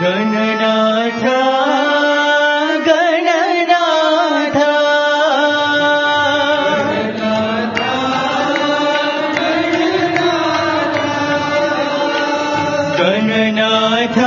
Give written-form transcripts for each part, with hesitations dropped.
गणनाथ गणनाथ गणनाथ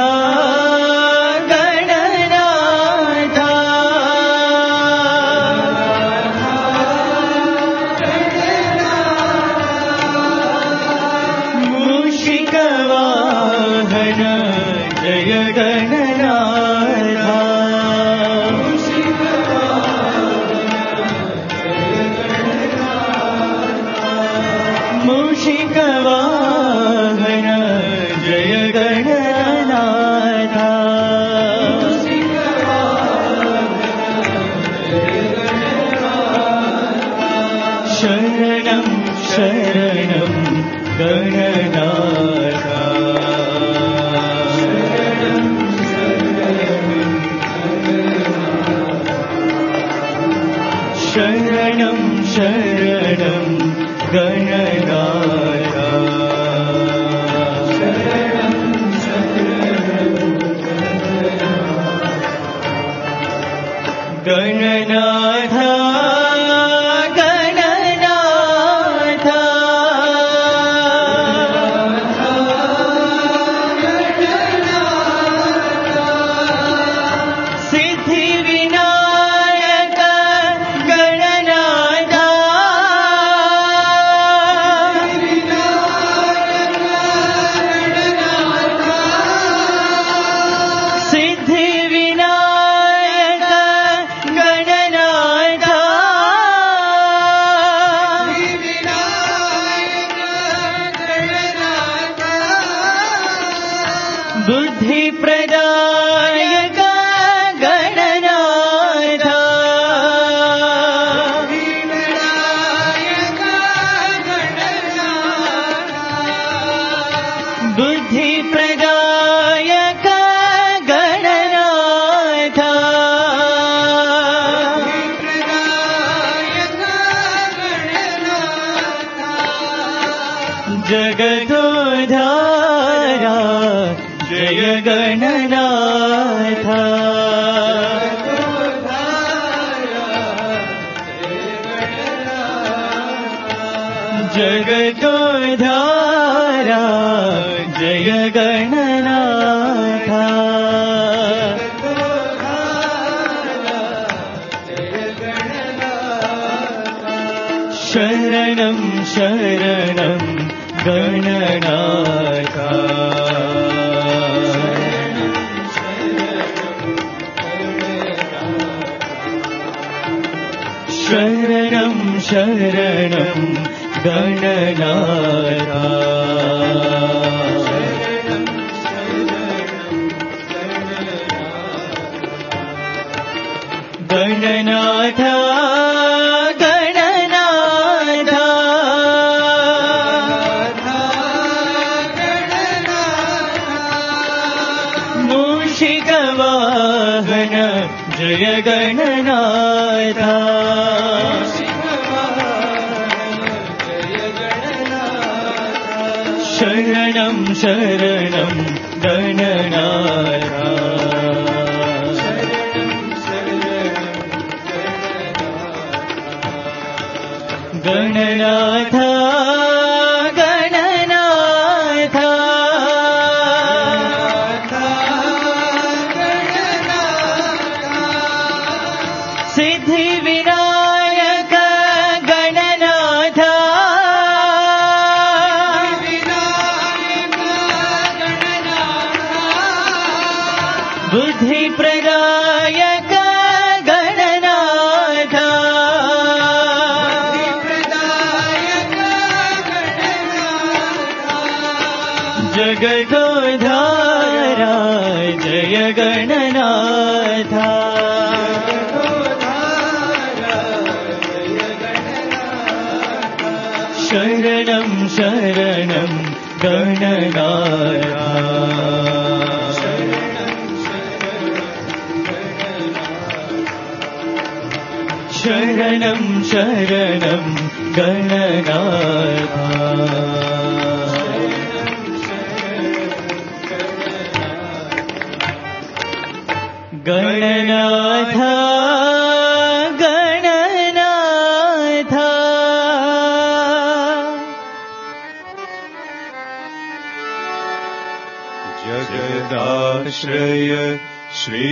जगदाश्रय श्री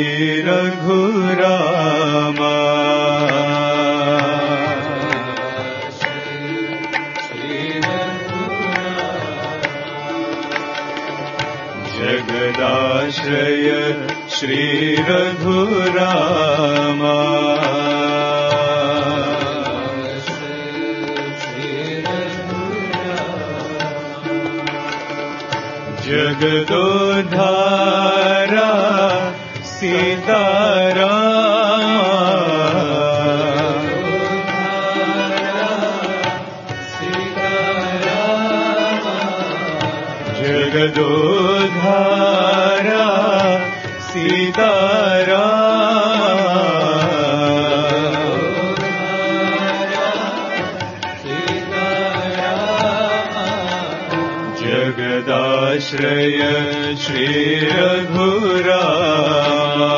रघुरामा जगदाश्रय श्री रघुरामा जगदोद्धारा जगदोद्धारा जगदाश्रय श्री रघुरामा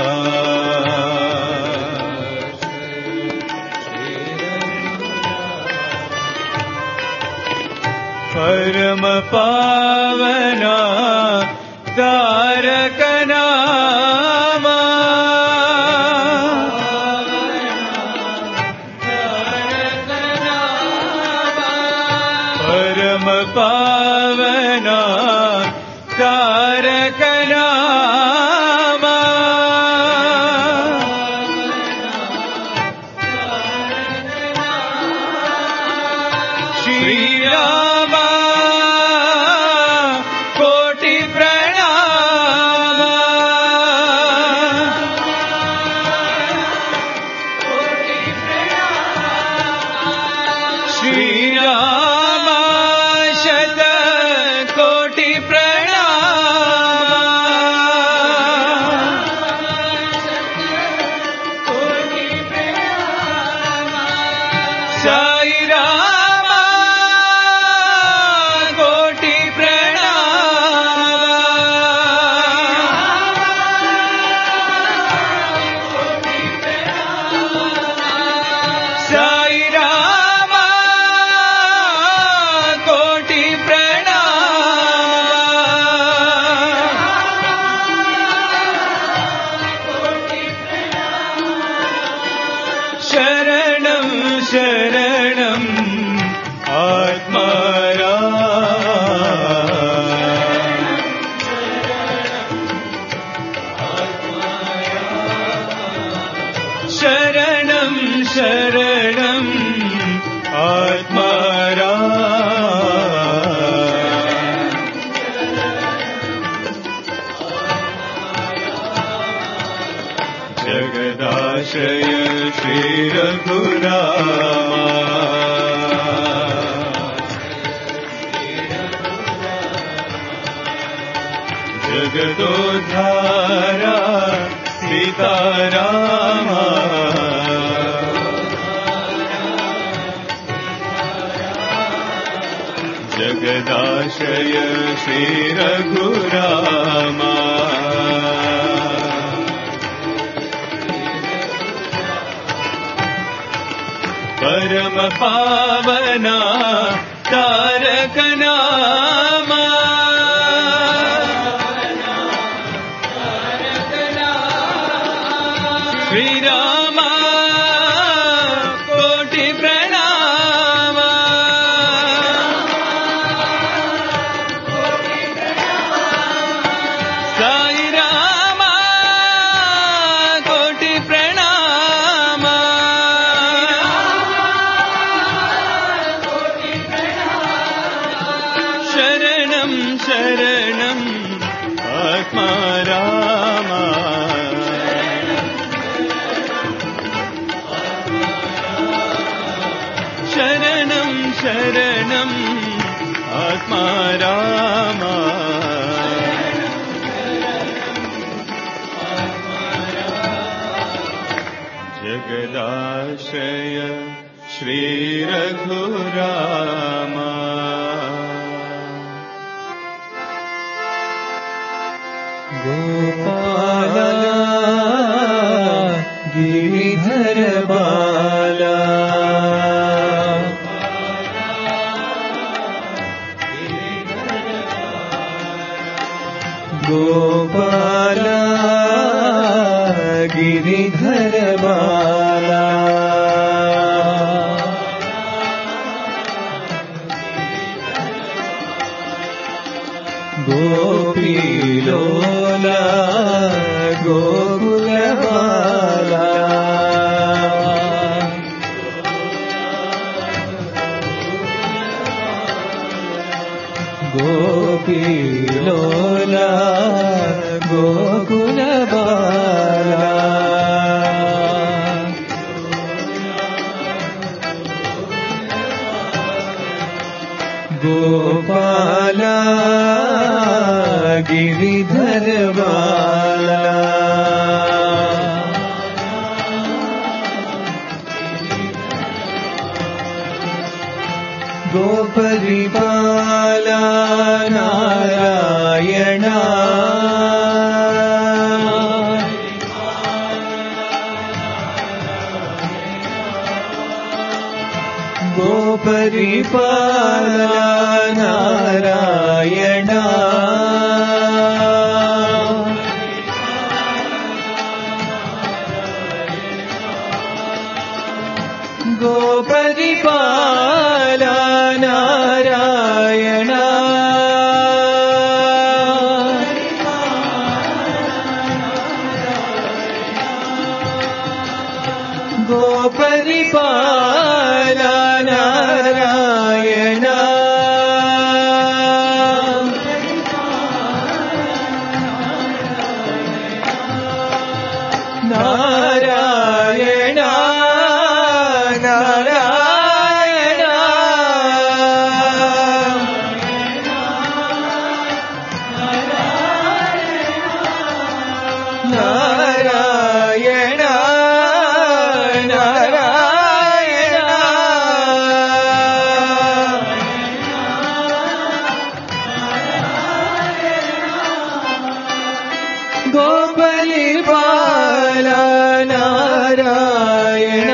परम पावना तारक नामा परम पावना तारक नामा श्री राम कोटि प्रणाम श्री राम शत कोटि प्रणाम साई राम कोटि प्रणाम साई राम कोटि प्रणाम शरणं शरणं आत्मारा शरणं शरणं आत्मारा जगदाश्रय श्री रघुरामा जगदोद्धारा सीतारामा जगदाश्रय श्री रघुरामा परम पावना तारक नामा श्री राम कोटि प्रणाम साई राम कोटि प्रणाम शरणं शरणं आत्मा रामा शरणं शरणं आत्मा रामा जगदाश्रय श्री रघुरामा गोपाला गिरिधर बाला गोपाल गिरिधर बाला गोपीलोला गोकुल बाला गोपीलोला गोकुल बाला गोपाल गिरिधर बाला गोपरिपाला नारायण गोपरिपाला नारायण गोपरिपाला नारायण गोपरिपाला नारायण नारायण नारायण नारायण गोपरिपाला नारायण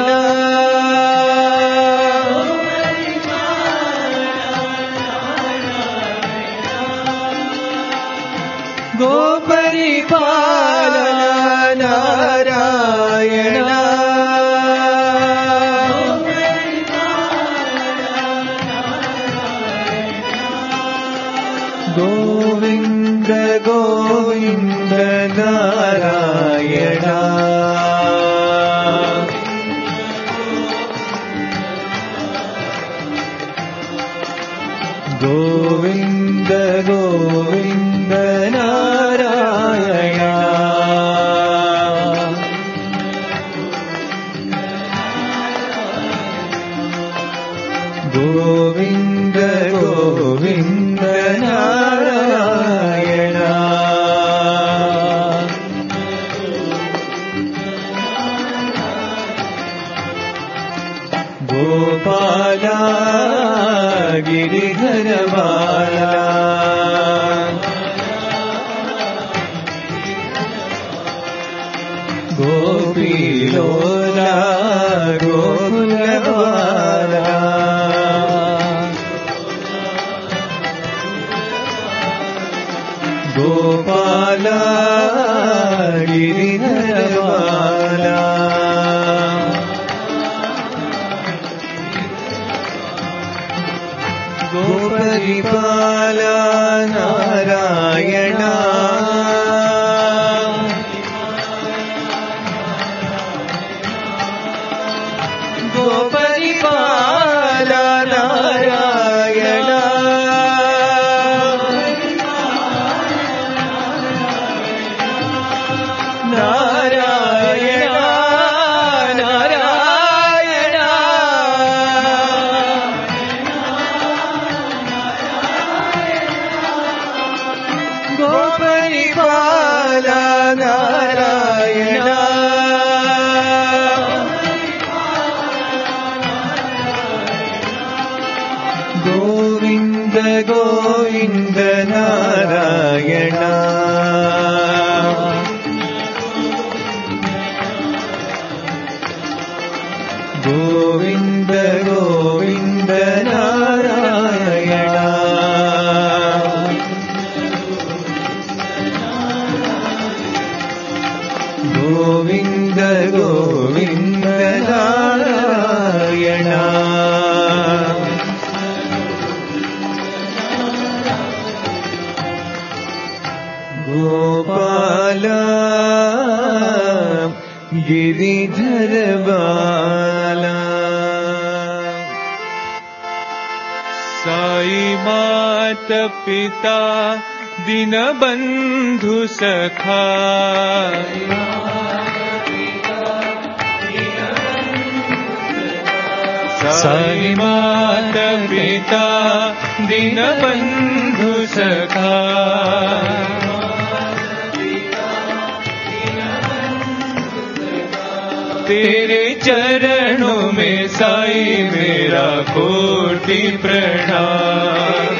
गोपरिपाला नारायण गोविंद गोविंद नारायण गोविंद गोविंद नारायण गोविंद गोविंद नारायण गोपाल गिरिधर बाला गोपीलोला गोकुल बाला गोपाल गिरिधर बाला गोपरिपाला नारायण गोपरिपाला नारायण नारायण नारायण गोपरिपाला नारायण गोविंद गोविंद नारायण गोविंद गोविंद नारायण गोपाला गिरिधर बाला। साई मात पिता दीनबंधु सखा, साई मात पिता दीनबंधु सखा। तेरे चरणों में साई मेरा कोटि प्रणाम।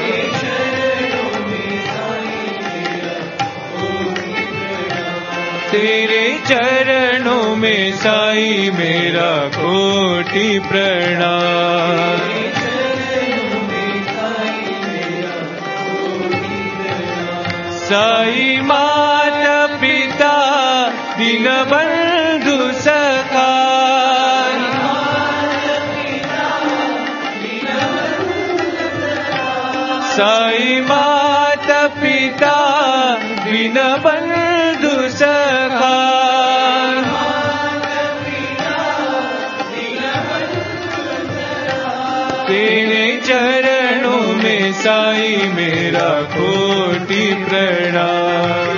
तेरे चरणों में साई मेरा कोटि प्रणाम। साई माता पिता दीनबंधु सखा, साई माता पिता दीनबंधु सखा। तेरे चरणों में साई मेरा कोटि प्रणाम।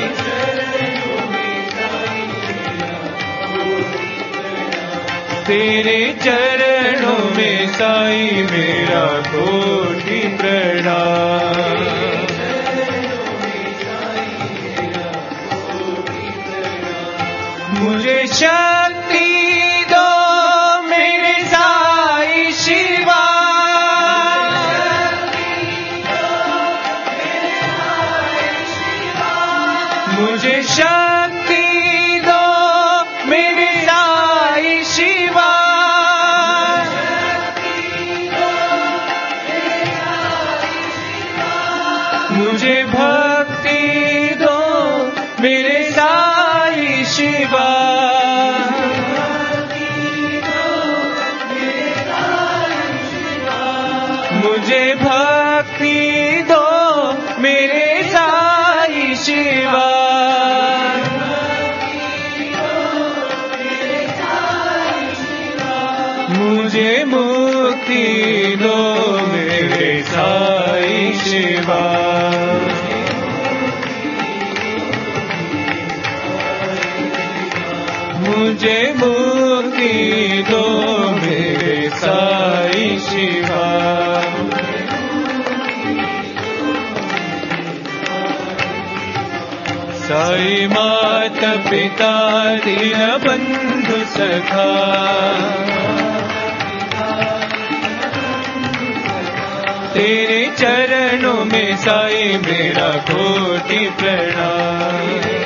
तेरे चरणों में साई मेरा कोटि प्रणाम। मुझे शक्ति दो मेरे साई शिवा, मुझे शक्ति दो मेरे साई शिवा। मुझे भक्ति दो मेरे साई शिवा। मुझे भक्ति दो मेरे साई शिवा। मुझे मुक्ति दो मेरे साई शिवा। मुझे मुक्ति दो मेरे साई शिवा। साई माता पिता दीनबंधु सखा, तेरे चरणों में साई मेरा कोटि प्रणाम।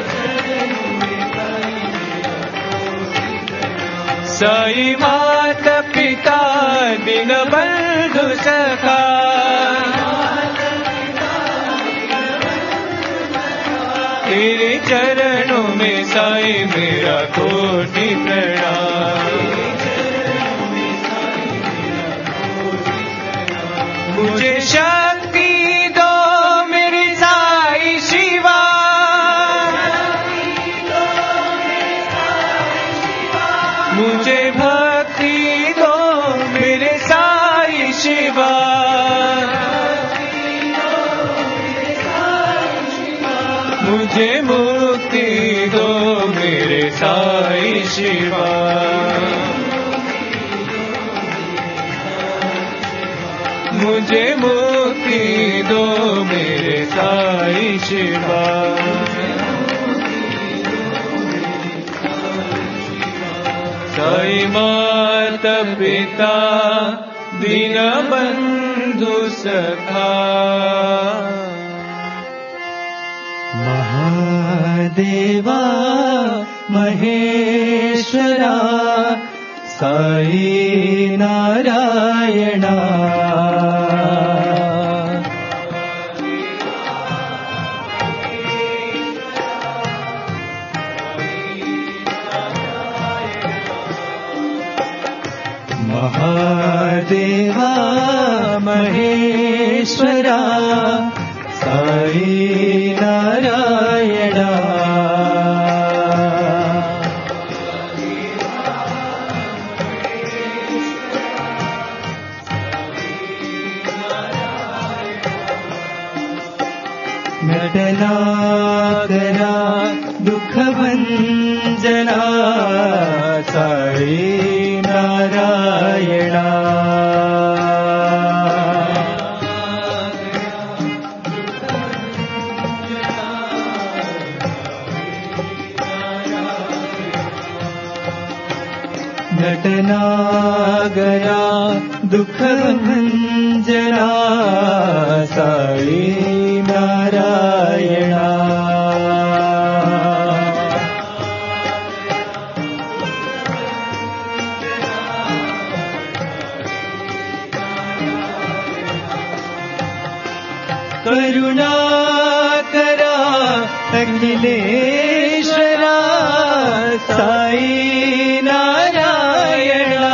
साई माता पिता दीनबंधु सखा, तेरे चरणों में साई मेरा कोटि प्रणाम। मुझे शक्ति दो मेरे साई शिवा। मुझे भक्ति दो मेरे साई शिवा। मुझे मुक्ति दो मेरे साई शिवा। मुझे मुक्ति दो मेरे साई शिवा। साई माता पिता दीनबंधु सखा, महादेवा महेश्वरा साई नारायणा। महादेवा महेश्वरा साई नारायणा। नटनागरा दुःखभञ्जना साई नारायणा नटनागरा दुःखभञ्जना साई नारायणा करुणाकरा अखिलेश्वरा साई नारायणा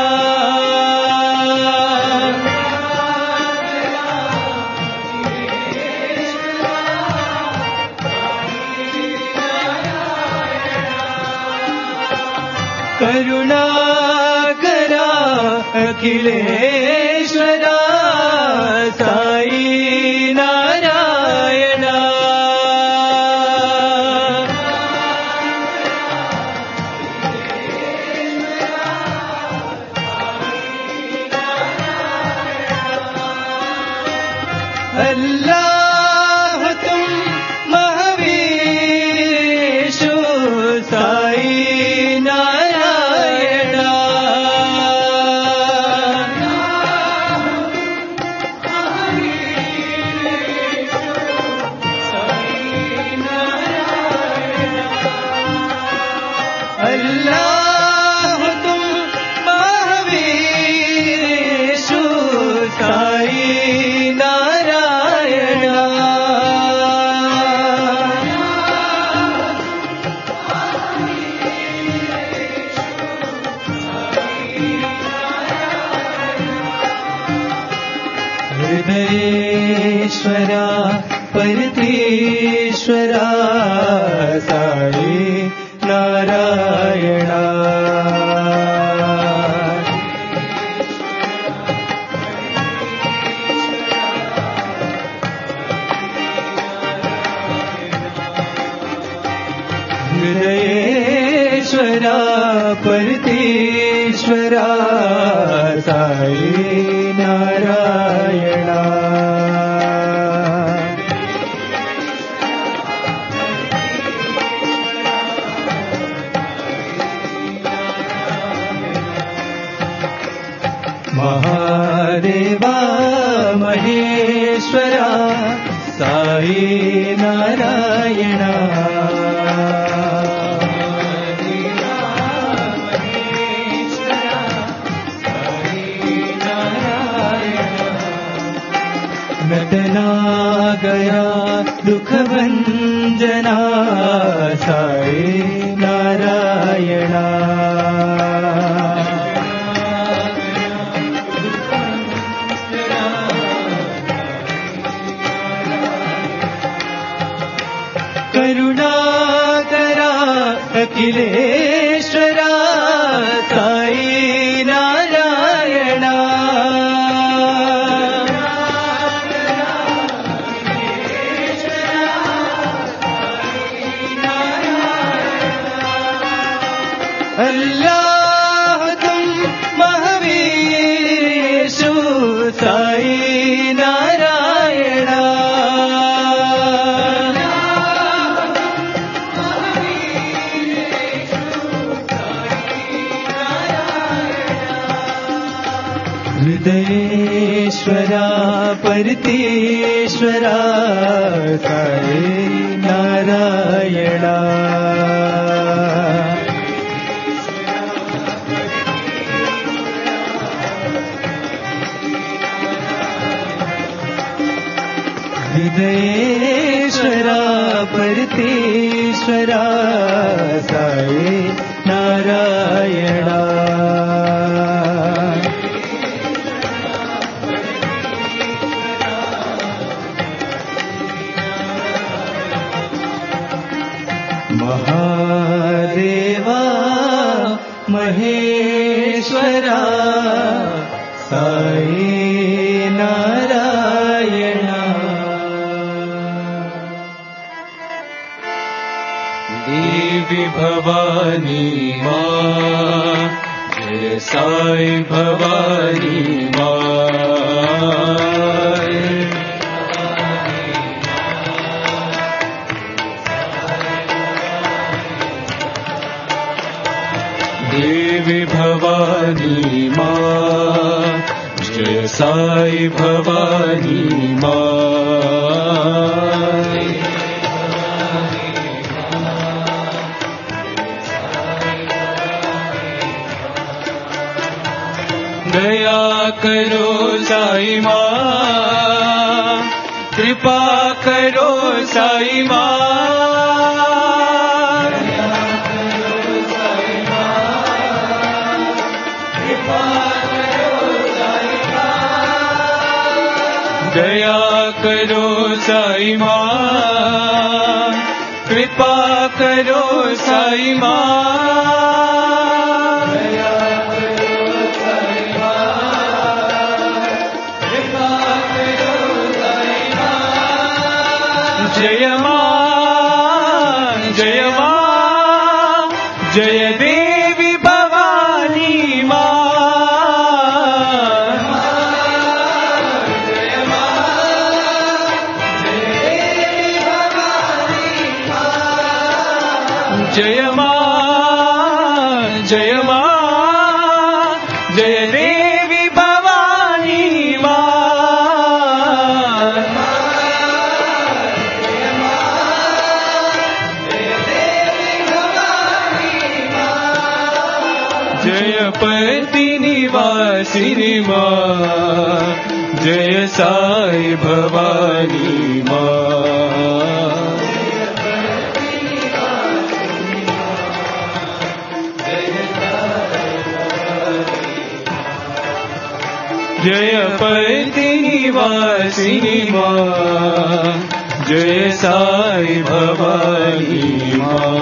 करुणाकरा अखिलेश्वरा साई नारायणा अल्लाह तुम महावीरेशु साई नारायणा अल्लाह तुम महावीरेशु साई नारायणा हृदयेश्वरा परतीश्वरा साई नारायणा हृदयेश्वरा परतीश्वरा साई नारायणा महादेवा महेश्वरा साई नारायणा नटनागरा दुःखभञ्जना साई नारायणा करुणाकरा अखिलेश्वरा साई नारायणा अल्लाह तुम महावीरेशु साई नारायणा हृदयेश्वरा परतीश्वरा साई नारायणा हृदयेश्वरा परतीश्वरा साई नारायणा महादेवा महेश्वरा साई नारायणा देवी भवानी माँ, जय साई भवानी माँ। देवी भवानी माँ, जय साई भवानी माँ। दया करो साई माँ, कृपा करो साई माँ। दया करो साई माँ, कृपा करो साई माँ। दया करो साई माँ, कृपा करो साई माँ। जय माँ, जय माँ, जय देवी भवानी माँ। जय माँ, जय माँ, जय देवी भवानी माँ। जय पति निवासिनी माँ, जय साई भवानी माँ। जय पति निवासिनी माँ, जय साई भवानी माँ।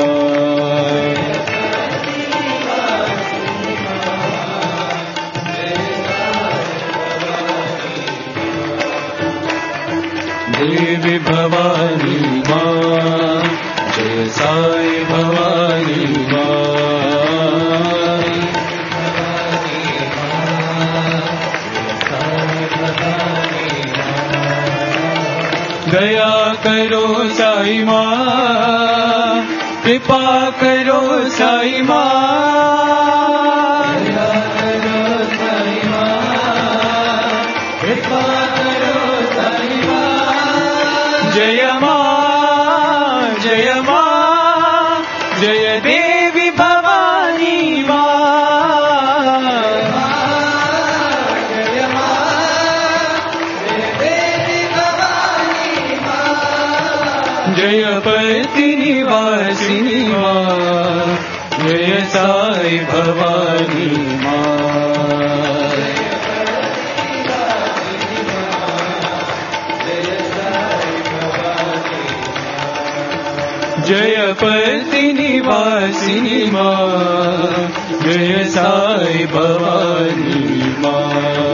देवी भवानी माँ, जय साई भवानी माँ। दया करो साई माँ, कृपा करो साई माँ। दया करो साई माँ, कृपा करो साई माँ। जय माँ, जय माँ, जय देवी भवानी माँ। जय पति निवासिनी माँ, जय साई भवानी माँ। जय पति निवासिनी माँ, जय साई भवानी माँ।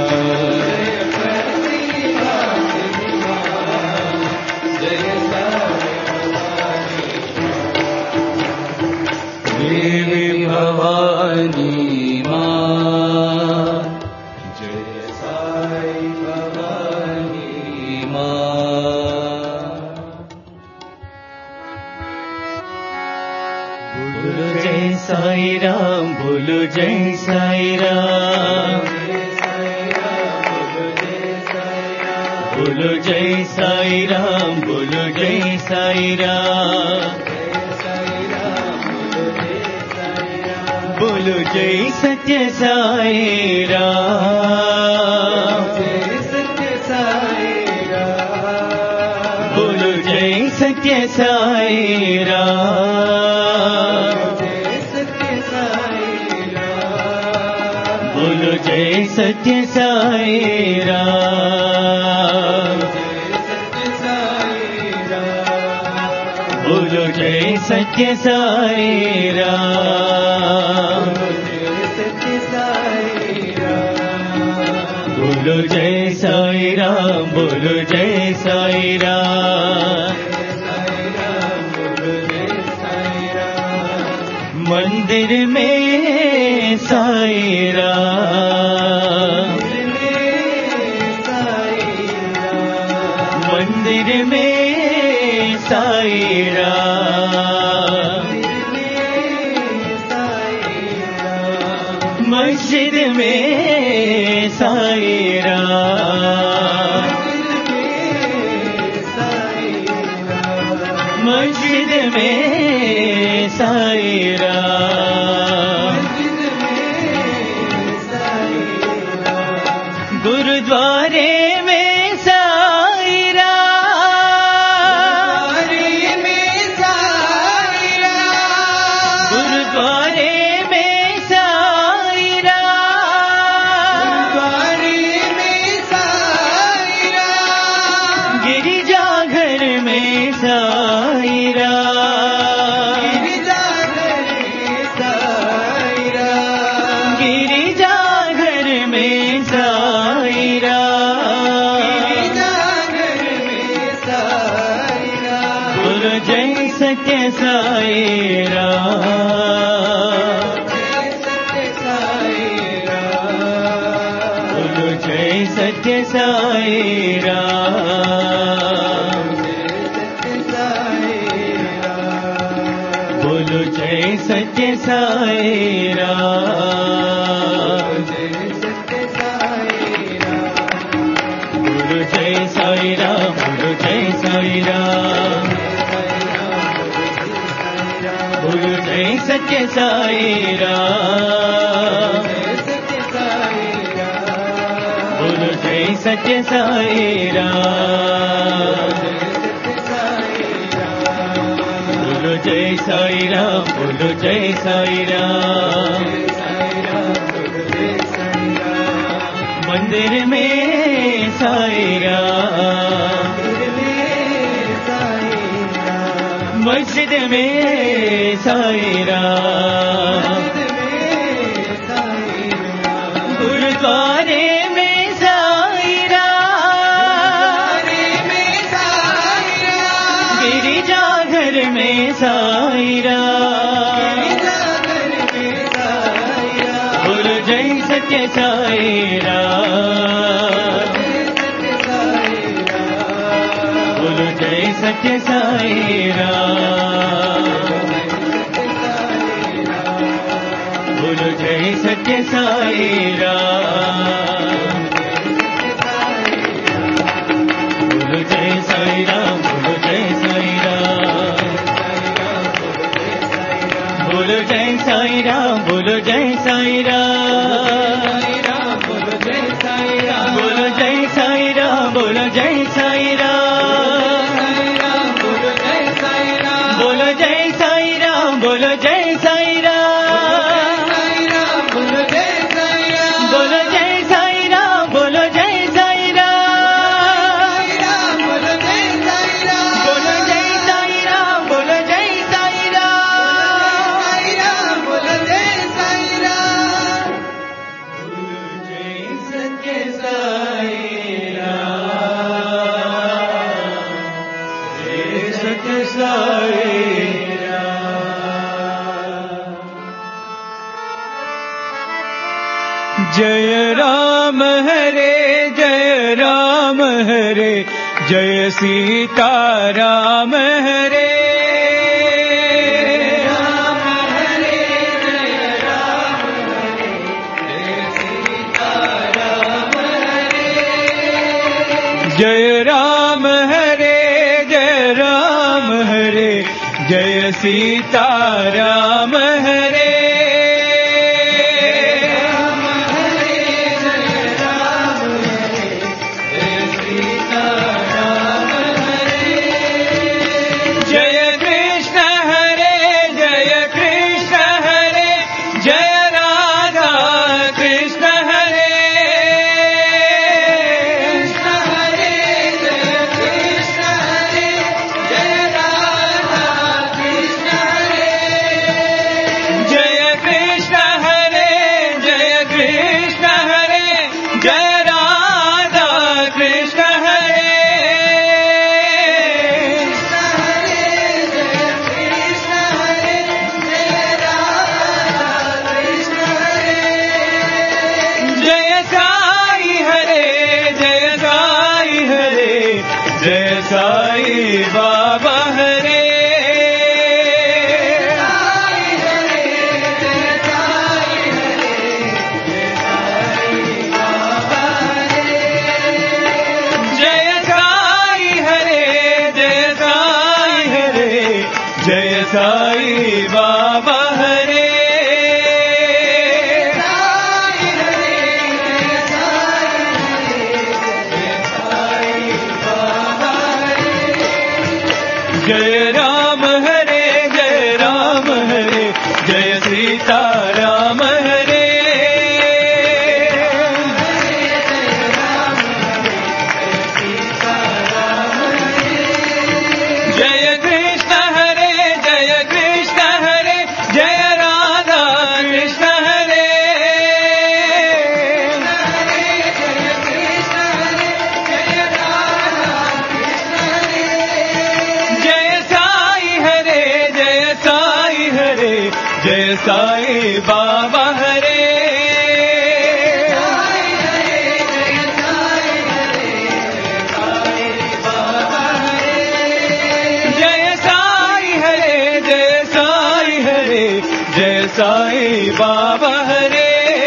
देवी भवानी माँ, जय साई भवानी माँ। बोलो जय साई राम, बोलो जय साई राम, बोलो जय साई राम, बोलो जय साई राम। बोलो जय सत्य साई राम, जय सत्य साई राम। बोलो जय सत्य साई राम, जय सत्य साई राम। बोलो जय सत्य साई राम, बोलो जय सत्य साई राम। बोलो जय साई राम, बोलो जय साई राम। मंदिर में साईं राम, मंदिर में साईं राम, मस्जिद में साईं राम, मस्जिद में साईं राम, गुरुद्वारे में साईं राम, गुरुद्वारे में साईं राम, गिरिजाघर में साईं राम, गिरिजाघर में साईं राम, बोलो जय सत्य साईं राम, बोलो जय सत्य साईं राम, बोलो जय सत्य साईं राम, बोलो जय साईं राम, बोलो जय साईं राम, बोलो जय सत्य साईं राम, बोलो जय सत्य साईं राम, बोलो जय साईं राम, बोलो जय साईं राम, मंदिर में साईं राम, मस्जिद में साईं राम, गुरुद्वारे में साईं राम, गिरिजाघर में साईं राम, बोलो जय सत्य साईं राम, बोलो जय सत्य साईं राम, बोलो जय सत्य साईं राम, बोलो जय साईं राम, बोलो जय साईं राम, बोलो जय साईं राम, बोलो जय साईं राम, बोलो जय साईं राम, बोलो जय साईं राम, बोलो जय साईं राम, बोलो जय साईं राम, बोलो जय साईं राम, बोलो जय साईं राम, बोलो जय साईं राम, बोलो जय साईं राम, बोलो जय साईं राम, बोलो जय साईं राम, बोलो जय साईं राम, बोलो जय साईं राम, बोलो जय सत्य साईं राम, जय सत्य साईं राम। जय राम हरे, जय राम हरे, जय सीता राम हरे, राम हरे, जय राम हरे, जय सीता राम हरे, जय राम हरे, जय राम हरे, जय सीता राम हरे, साई बाबा हरे साई बाबा हरे जय राम हरे जय राम हरे जय सीता राम हरे जय कृष्ण हरे जय कृष्ण हरे जय राधा कृष्ण हरे जय साई हरे जय साई हरे जय साई बाबा हरे जय साई हरे जय साई हरे जय साई बाबा हरे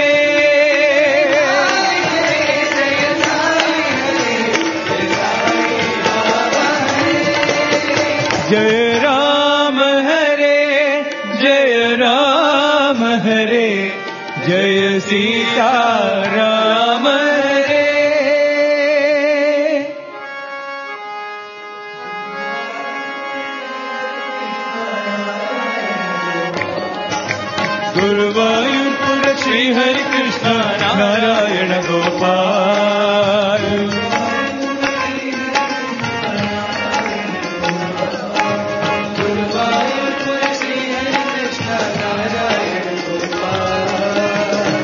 जय राम हरे जय राम हरे जय सीता राम हरे गुरुवायूरपुर श्री हरि कृष्ण नारायण गोपाल गुरुवायूरपुर श्री हरि कृष्ण नारायण गोपाल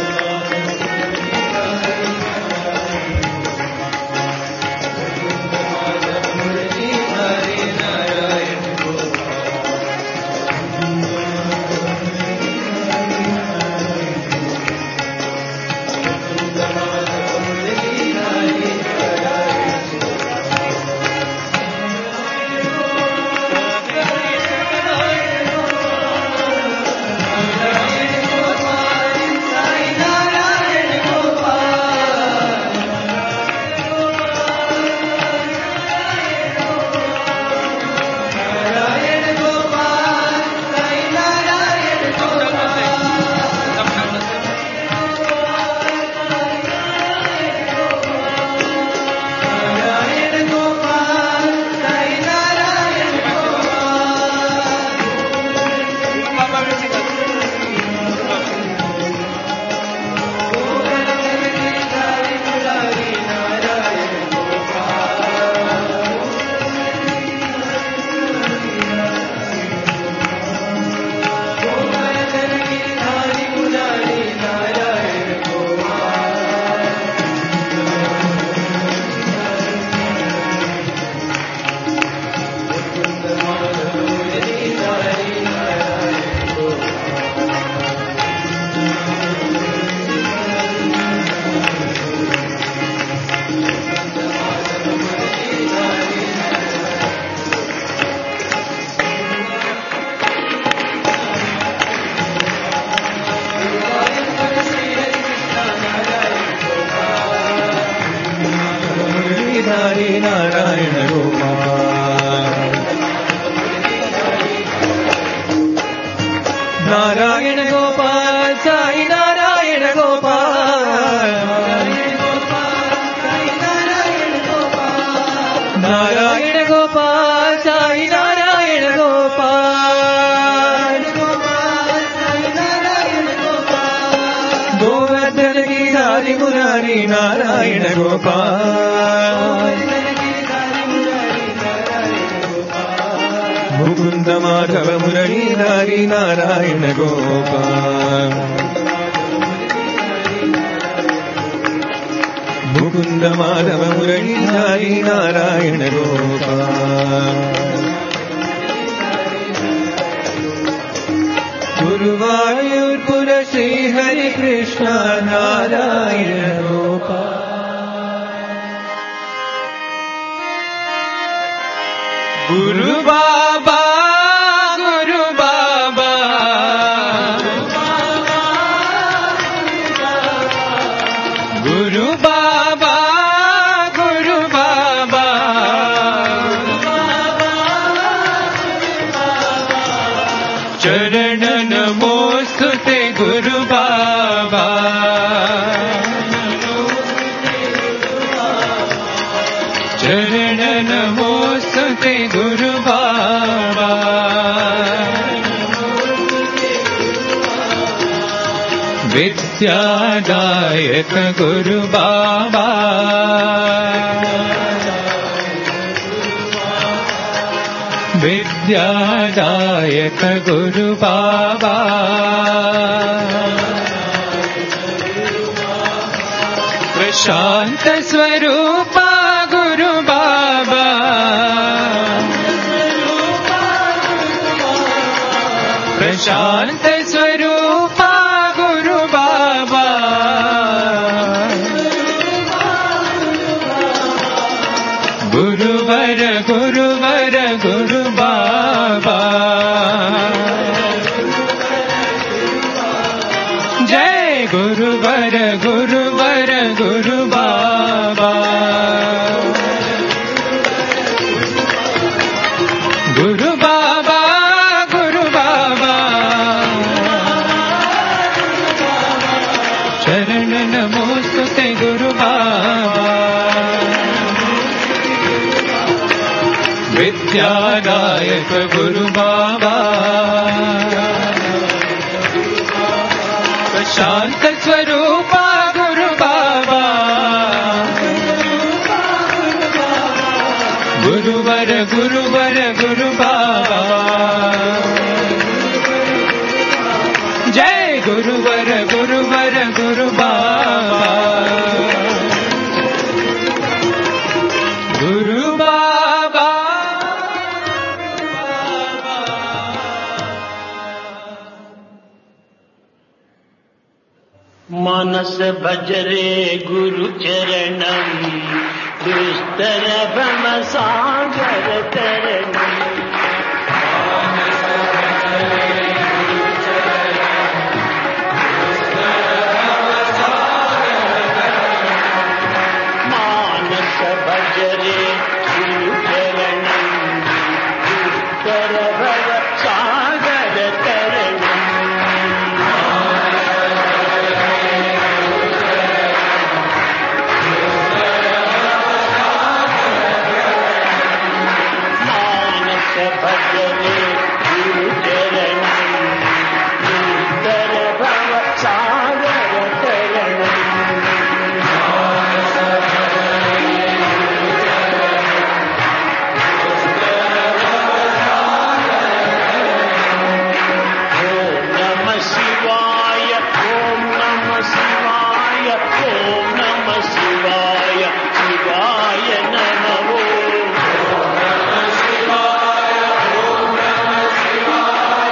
मुरली हरि नारायण नारायण गोपाल नारायण गोपाल साई नारायण गोपाल नारायण गोपाल साई नारायण गोपाल गोवर्धन गिरिधारी मुरारी नारायण गोपाल मुकुंद माधव मुरलीधारी नारायण गोपाल मुकुंद माधव मुरलीधारी नारायण गोपाल गुरुवायूरपुर श्री हरि कृष्ण नारायण गोपाल గురు బాబా గురు బాబా గురు బాబా గురు బాబా చరణ నమోస్తుతే గురు బాబా చరణ నమోస్తుతే గురు బాబా విద్యాదాయక గురు బాబా విద్యాదాయక గురు బాబా ప్రశాంత స్వరూప గురు బాబా ప్రశాంత స్వరూప గురు బాబా గురువర గురువర గురు బాబా జయ గురువర గురువర గురు బాబా గురు బాబా గురు బాబా చరణ నమోస్తుతే గురు బాబా విద్యాదాయక గురు బాబా ప్రశాంత స్వరూప గురు బాబా గురువర గురువర గురు బాబా జయ గురువర గురువర గురు బాబా గురు బాబా మనస భజరే గురు చరణం దుస్తర భ్రమ సాగర తరణం మానస భజరే గురు చరణం దుస్తర భ్రమ సాగర తరణం భజనే గురు చరణం దుస్తర భవ సాగర తరణం ఓం నమ శివాయ ఓం నమ శివాయ ఓం నమ శివాయ శివాయ నమో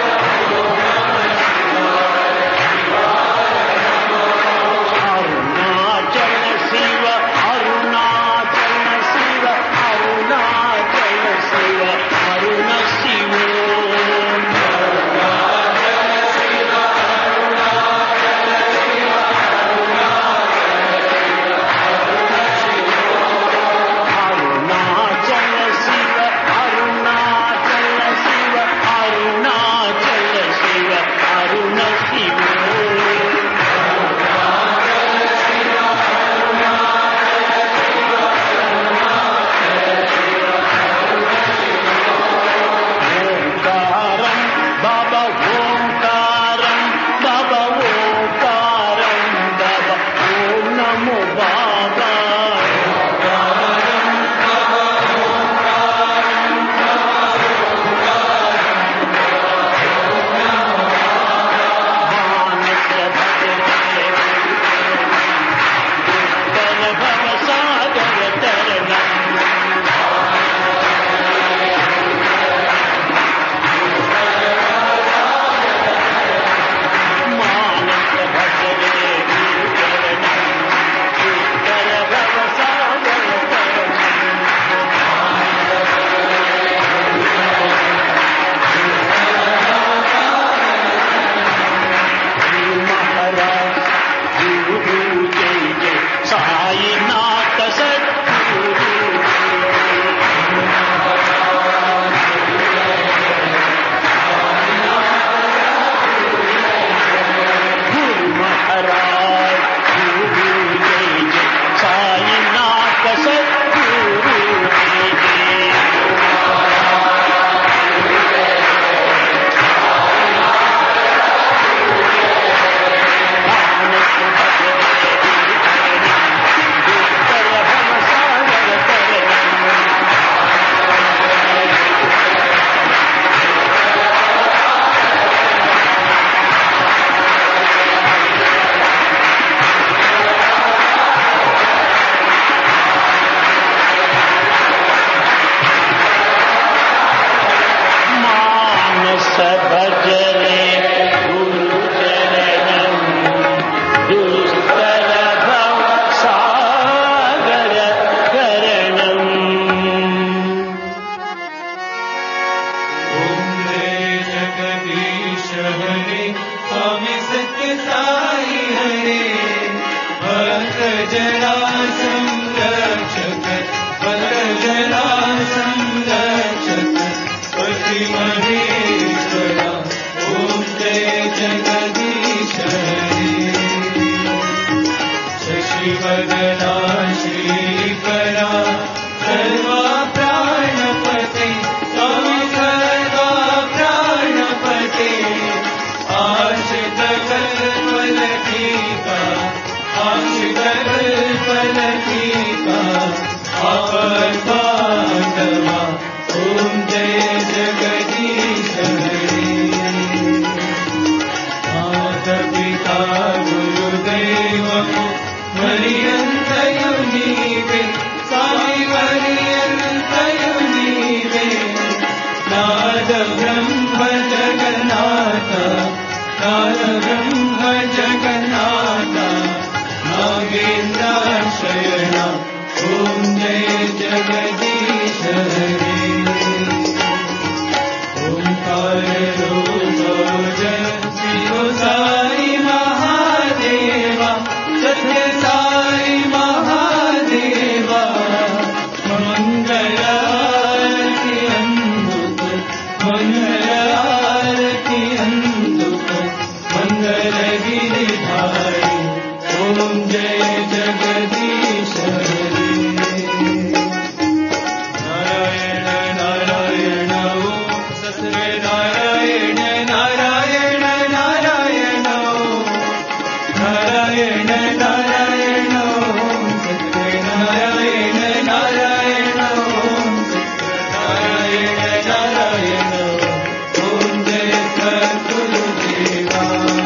भजने गुरुचरणं दुस्तरभं सागरकरणम्। ॐ जय जगदीश हरे स्वामी सत्य साई हरे भक्त जना संरक्षक भक्त जना संरक्षक पति महेश्वरा। ॐ जय जगदीश हरे शशिवदना श्रीकरा सर्वा प्राणपते स्वामी सर्वा प्राणपते आश्रित कल्पलतिका आश्रित कल्पलतिका आपद्बान्धवा। ॐ जय जगदीश हरे माता-पिता गुरुदेव मरियन्तयु नीवे स्वामी मरियन्तयु नीवे नाद ब्रह्म जगन्नाथ नाद ब्रह्म जगन्नाथ नागेन्द्राशयना। ॐ जय जगदीश हरे ओंकार रूप जय शिव साई महादेवा सत्य साई महादेवा मंगल आरती अंधुक मंगल आरती अंधुक मंगल गिरिधारी। ॐ जय जगदीश हरे नारायण नारायण ॐ सत्यनारायण नारायण नारायण नारायण नारायण सत्यनारायण नारायण सत्यनारायण नारायण। ॐ जय सद्गुरुदेवा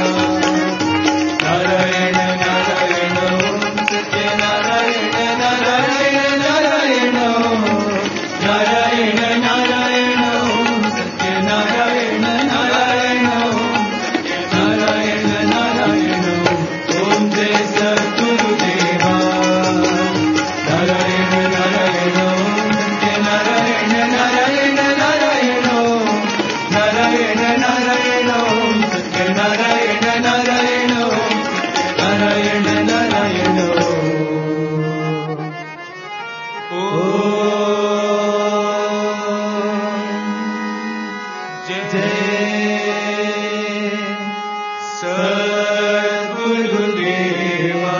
नारायण नारायण सत्यनारायण नारायण नारायण नारायण नारायण सत्यनारायण नारायण नारायण नारायण। ॐ जय सद्गुरुदेवा नारायण नारायण सत्यनारायण नारायण नारायण नारायण नारायण सत्यनारायण नारायण नारायण नारायण। जय सद्गुरुदेवा।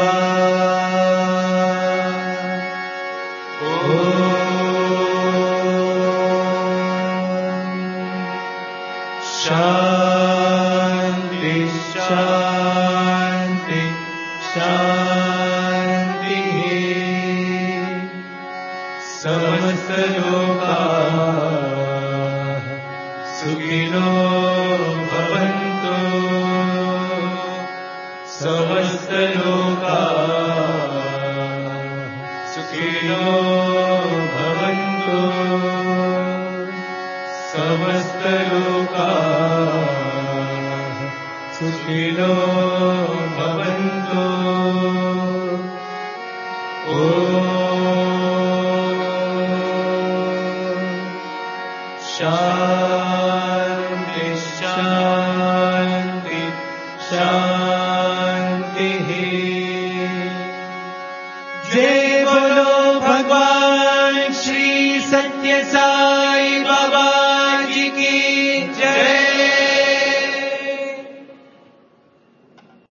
शांति शांति शांति समस्त लोकाः सुखिनो भवन्तु समस्त लोकाः सुखिनो भवन्तु समस्त लोकाः सुखिनो भवन्तु। ॐ शांति शांति शांति। जय बोलो भगवान श्री सत्य साई